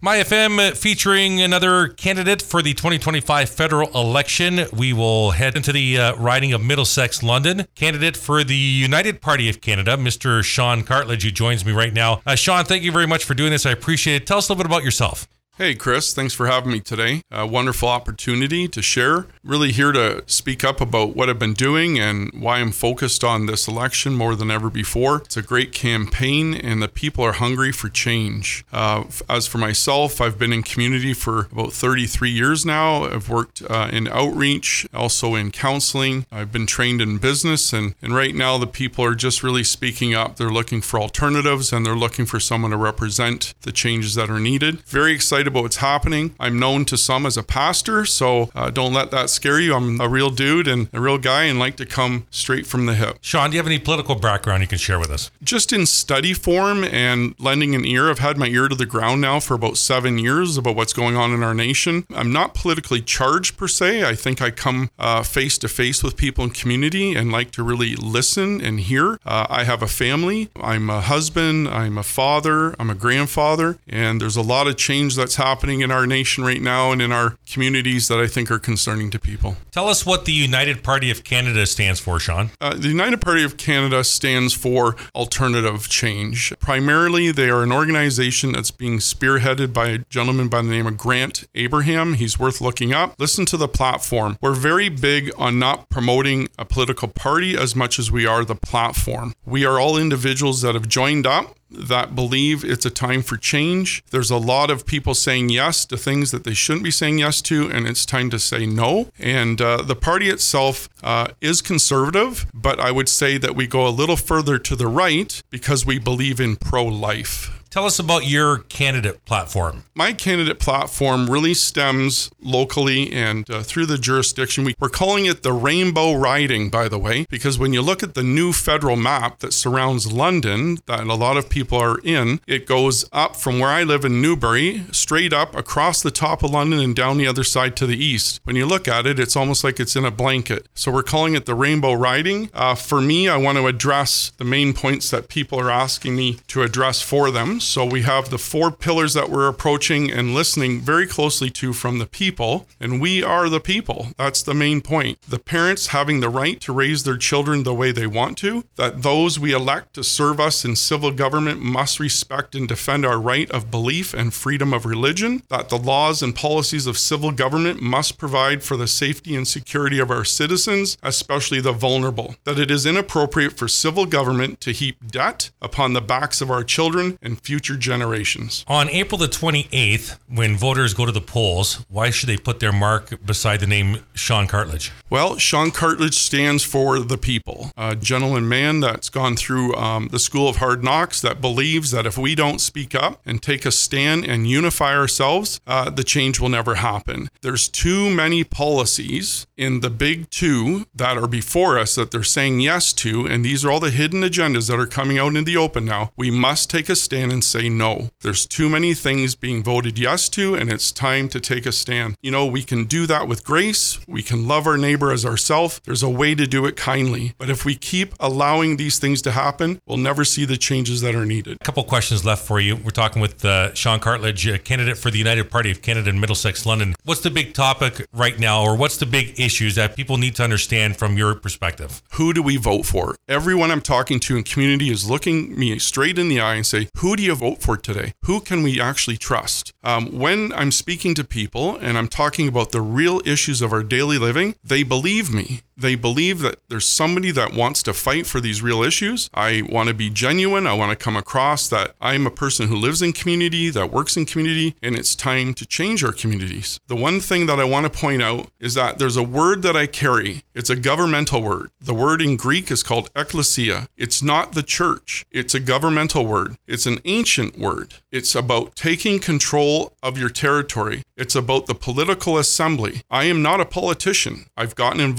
MyFM featuring another candidate for the 2025 federal election. We will head into the riding of Middlesex, London. Candidate for the United Party of Canada, Mr. Sean Cartledge, who joins me right now. Sean, thank you very much for doing this. I appreciate it. Tell us a little bit about yourself. Hey, Chris, thanks for having me today. A wonderful opportunity to share. Really here to speak up about what I've been doing and why I'm focused on this election more than ever before. It's a great campaign and the people are hungry for change. As for myself, I've been in community for about 33 years now. I've worked in outreach, also in counseling. I've been trained in business and right now the people are just really speaking up. They're looking for alternatives and they're looking for someone to represent the changes that are needed. Very excited about what's happening. I'm known to some as a pastor, so don't let that scare you. I'm a real dude and a real guy and like to come straight from the hip. Sean, do you have any political background you can share with us? Just in study form and lending an ear. I've had my ear to the ground now for about 7 years about what's going on in our nation. I'm not politically charged per se. I think I come face to face with people in community and like to really listen and hear. I have a family. I'm a husband. I'm a father. I'm a grandfather. And there's a lot of change that's happening in our nation right now and in our communities that I think are concerning to people. Tell us what the United Party of Canada stands for, Sean. The United Party of Canada stands for alternative change. Primarily, they are an organization that's being spearheaded by a gentleman by the name of Grant Abraham. He's worth looking up. Listen to the platform. We're very big on not promoting a political party as much as we are the platform. We are all individuals that have joined up that believe it's a time for change. There's a lot of people saying yes to things that they shouldn't be saying yes to, and it's time to say no. And the party itself is conservative, but I would say that we go a little further to the right because we believe in pro-life. Tell us about your candidate platform. My candidate platform really stems locally and through the jurisdiction. We're calling it the Rainbow Riding, by the way, because when you look at the new federal map that surrounds London, that a lot of people are in, it goes up from where I live in Newbury, straight up across the top of London and down the other side to the east. When you look at it, it's almost like it's in a blanket. So we're calling it the Rainbow Riding. For me, I want to address the main points that people are asking me to address for them. So we have the 4 pillars that we're approaching and listening very closely to from the people, and we are the people. That's the main point. The parents having the right to raise their children the way they want to, that those we elect to serve us in civil government must respect and defend our right of belief and freedom of religion, that the laws and policies of civil government must provide for the safety and security of our citizens, especially the vulnerable, that it is inappropriate for civil government to heap debt upon the backs of our children and future generations. On April the 28th, when voters go to the polls, why should they put their mark beside the name Sean Cartledge? Well, Sean Cartledge stands for the people. A gentleman man that's gone through the school of hard knocks that believes that if we don't speak up and take a stand and unify ourselves, the change will never happen. There's too many policies in the big 2 that are before us that they're saying yes to, and these are all the hidden agendas that are coming out in the open now. We must take a stand and say no. There's too many things being voted yes to, and it's time to take a stand. You know, we can do that with grace. We can love our neighbor as ourselves. There's a way to do it kindly. But if we keep allowing these things to happen, we'll never see the changes that are needed. A couple questions left for you. We're talking with Sean Cartledge, candidate for the United Party of Canada in Middlesex, London. What's the big topic right now, or what's the big issues that people need to understand from your perspective? Who do we vote for? Everyone I'm talking to in community is looking me straight in the eye and say, who do you vote for today? Who can we actually trust? When I'm speaking to people and I'm talking about the real issues of our daily living, they believe me. They believe that there's somebody that wants to fight for these real issues. I want to be genuine. I want to come across that I'm a person who lives in community, that works in community, and it's time to change our communities. The one thing that I want to point out is that there's a word that I carry. It's a governmental word. The word in Greek is called ekklesia. It's not the church. It's a governmental word. It's an ancient word. It's about taking control of your territory. It's about the political assembly. I am not a politician. I've gotten involved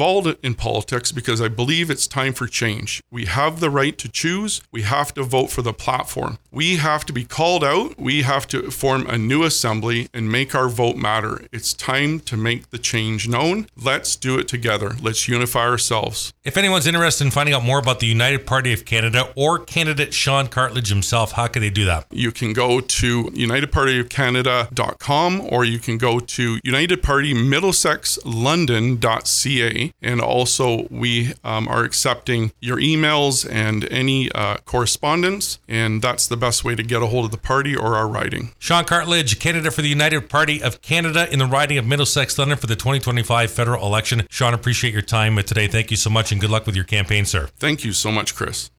in politics because I believe it's time for change. We have the right to choose. We have to vote for the platform. We have to be called out. We have to form a new assembly and make our vote matter. It's time to make the change known. Let's do it together. Let's unify ourselves. If anyone's interested in finding out more about the United Party of Canada or candidate Sean Cartledge himself, how can they do that? You can go to unitedpartyofcanada.com or you can go to unitedpartymiddlesexlondon.ca. And also we are accepting your emails and any correspondence, and that's the best way to get a hold of the party or our riding. Sean Cartledge, candidate for the United Party of Canada in the riding of Middlesex London for the 2025 federal election. Sean, appreciate your time today. Thank you so much and good luck with your campaign, sir. Thank you so much, Chris.